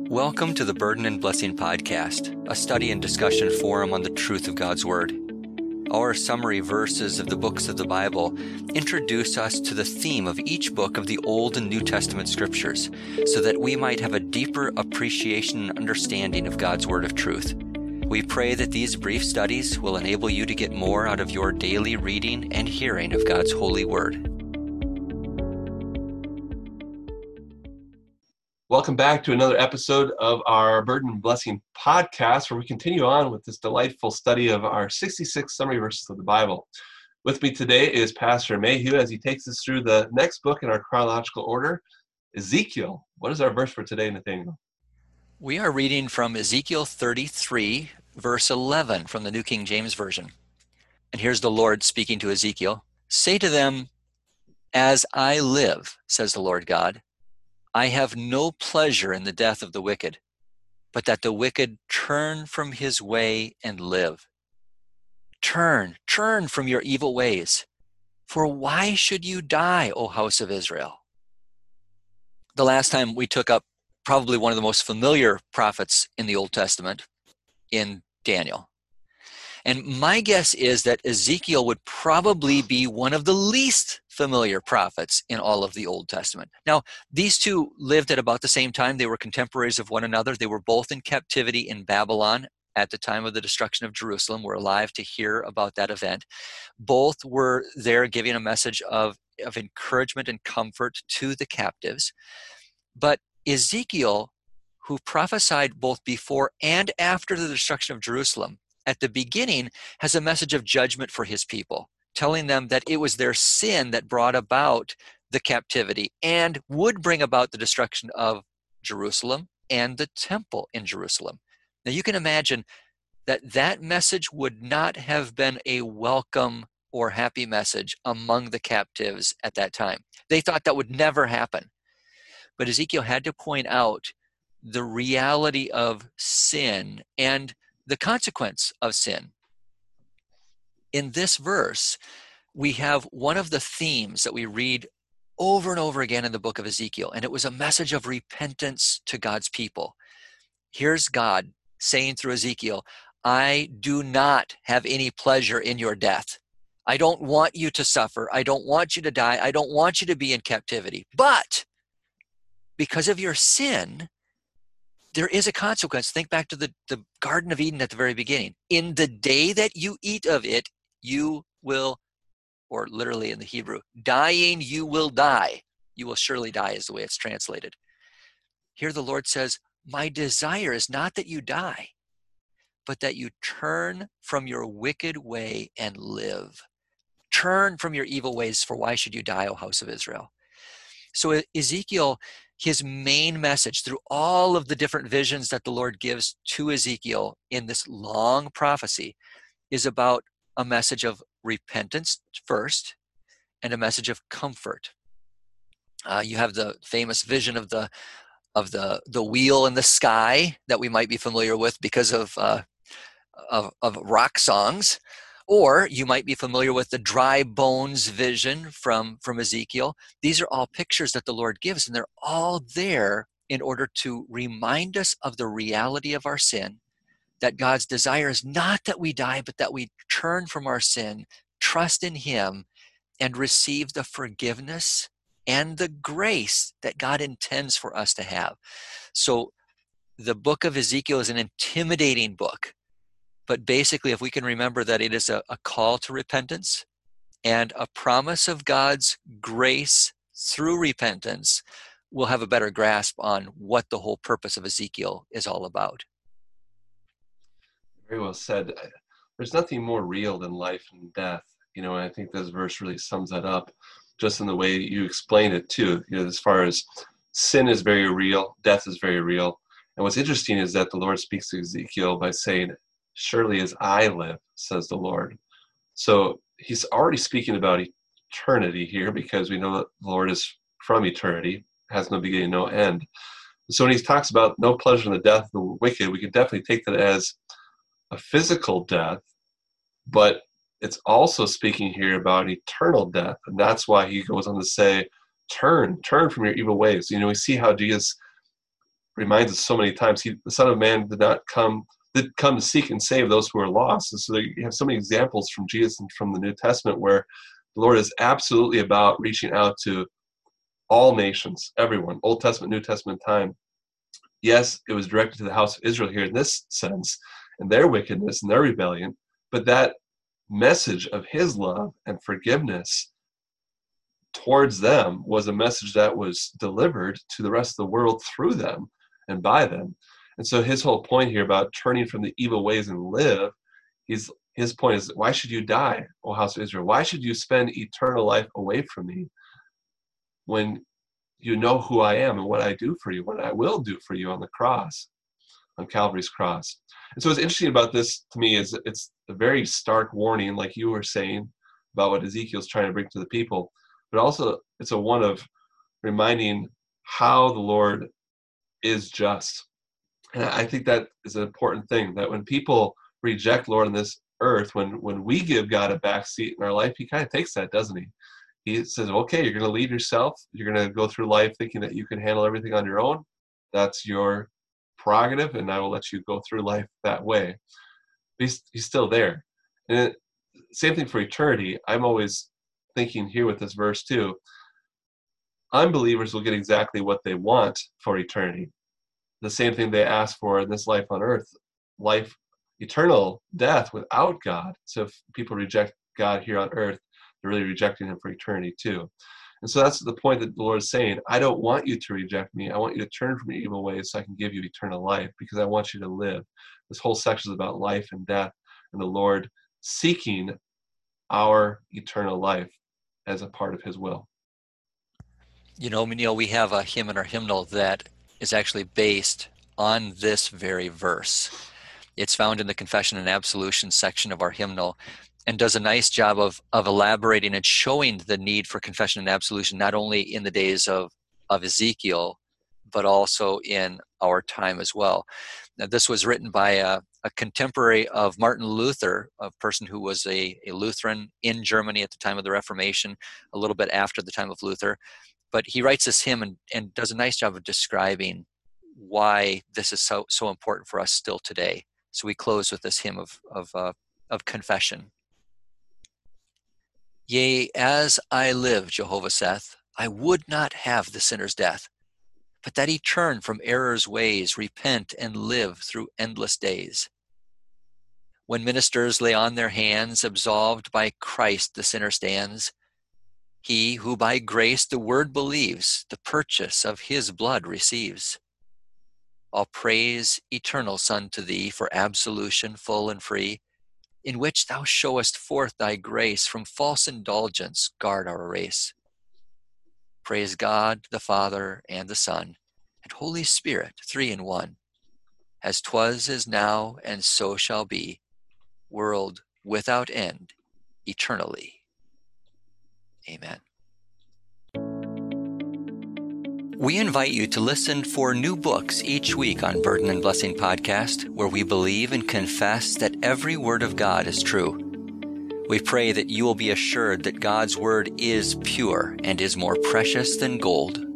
Welcome to the Burden and Blessing Podcast, a study and discussion forum on the truth of God's Word. Our summary verses of the books of the Bible introduce us to the theme of each book of the Old and New Testament Scriptures, so that we might have a deeper appreciation and understanding of God's Word of truth. We pray that these brief studies will enable you to get more out of your daily reading and hearing of God's holy Word. Welcome back to another episode of our Burden and Blessing podcast, where we continue on with this delightful study of our 66 summary verses of the Bible. With me today is Pastor Mayhew as he takes us through the next book in our chronological order, Ezekiel. What is our verse for today, Nathaniel? We are reading from Ezekiel 33, verse 11 from the New King James Version. And here's the Lord speaking to Ezekiel. Say to them, "As I live, says the Lord God, I have no pleasure in the death of the wicked, but that the wicked turn from his way and live. Turn from your evil ways. For why should you die, O house of Israel?" The last time we took up probably one of the most familiar prophets in the Old Testament, in Daniel. And my guess is that Ezekiel would probably be one of the least familiar prophets in all of the Old Testament. Now, these two lived at about the same time. They were contemporaries of one another. They were both in captivity in Babylon at the time of the destruction of Jerusalem. We're alive to hear about that event. Both were there giving a message of encouragement and comfort to the captives. But Ezekiel, who prophesied both before and after the destruction of Jerusalem, at the beginning has a message of judgment for his people, telling them that it was their sin that brought about the captivity and would bring about the destruction of Jerusalem and the temple in Jerusalem. Now you can imagine that that message would not have been a welcome or happy message among the captives at that time. They thought that would never happen. But Ezekiel had to point out the reality of sin and the consequence of sin. In this verse, we have one of the themes that we read over and over again in the book of Ezekiel, and it was a message of repentance to God's people. Here's God saying through Ezekiel, I do not have any pleasure in your death. I don't want you to suffer. I don't want you to die. I don't want you to be in captivity. But because of your sin, there is a consequence. Think back to the Garden of Eden at the very beginning. In the day that you eat of it, you will, or literally in the Hebrew, dying you will die. You will surely die is the way it's translated. Here the Lord says, my desire is not that you die, but that you turn from your wicked way and live. Turn from your evil ways, for why should you die, O house of Israel? So Ezekiel, his main message through all of the different visions that the Lord gives to Ezekiel in this long prophecy is about a message of repentance first and a message of comfort. You have the famous vision of the wheel in the sky that we might be familiar with because of rock songs. Or you might be familiar with the dry bones vision from Ezekiel. These are all pictures that the Lord gives, and they're all there in order to remind us of the reality of our sin, that God's desire is not that we die, but that we turn from our sin, trust in Him, and receive the forgiveness and the grace that God intends for us to have. So the book of Ezekiel is an intimidating book. But basically, if we can remember that it is a call to repentance and a promise of God's grace through repentance, we'll have a better grasp on what the whole purpose of Ezekiel is all about. Very well said. There's nothing more real than life and death. And I think this verse really sums that up just in the way you explain it too. As far as sin is very real, death is very real. And what's interesting is that the Lord speaks to Ezekiel by saying, surely as I live, says the Lord. So he's already speaking about eternity here, because we know that the Lord is from eternity, has no beginning, no end. So when he talks about no pleasure in the death of the wicked, we can definitely take that as a physical death, but it's also speaking here about eternal death. And that's why he goes on to say, turn from your evil ways. We see how Jesus reminds us so many times, the Son of Man did come to seek and save those who are lost. And so you have so many examples from Jesus and from the New Testament where the Lord is absolutely about reaching out to all nations, everyone, Old Testament, New Testament time. Yes, it was directed to the house of Israel here in this sense, and their wickedness and their rebellion, but that message of his love and forgiveness towards them was a message that was delivered to the rest of the world through them and by them. And so his whole point here about turning from the evil ways and live, his point is, why should you die, O house of Israel? Why should you spend eternal life away from me when you know who I am and what I do for you, what I will do for you on the cross, on Calvary's cross? And so what's interesting about this to me is it's a very stark warning, like you were saying, about what Ezekiel's trying to bring to the people, but also it's a one of reminding how the Lord is just. And I think that is an important thing, that when people reject Lord on this earth, when we give God a backseat in our life, he kind of takes that, doesn't he? He says, okay, you're going to lead yourself. You're going to go through life thinking that you can handle everything on your own. That's your prerogative, and I will let you go through life that way. He's still there. And same thing for eternity. I'm always thinking here with this verse too, unbelievers will get exactly what they want for eternity. The same thing they ask for in this life on earth, life, eternal death without God. So if people reject God here on earth, they're really rejecting him for eternity too. And so that's the point that the Lord is saying, I don't want you to reject me. I want you to turn from your evil ways so I can give you eternal life, because I want you to live. This whole section is about life and death, and the Lord seeking our eternal life as a part of his will. You know, Neil, we have a hymn in our hymnal that is actually based on this very verse. It's found in the Confession and Absolution section of our hymnal, and does a nice job of elaborating and showing the need for confession and absolution, not only in the days of Ezekiel, but also in our time as well. Now, this was written by a contemporary of Martin Luther, a person who was a Lutheran in Germany at the time of the Reformation, a little bit after the time of Luther. But he writes this hymn and does a nice job of describing why this is so important for us still today. So we close with this hymn of confession. Yea, as I live, Jehovah saith, I would not have the sinner's death, but that he turn from error's ways, repent and live through endless days. When ministers lay on their hands, absolved by Christ the sinner stands. He who by grace the word believes, the purchase of his blood receives. All praise, eternal Son, to thee for absolution full and free, in which thou showest forth thy grace, from false indulgence guard our race. Praise God, the Father, and the Son, and Holy Spirit, three in one, as 'twas, is now, and so shall be, world without end, eternally. Amen. We invite you to listen for new books each week on Burden and Blessing Podcast, where we believe and confess that every word of God is true. We pray that you will be assured that God's word is pure and is more precious than gold,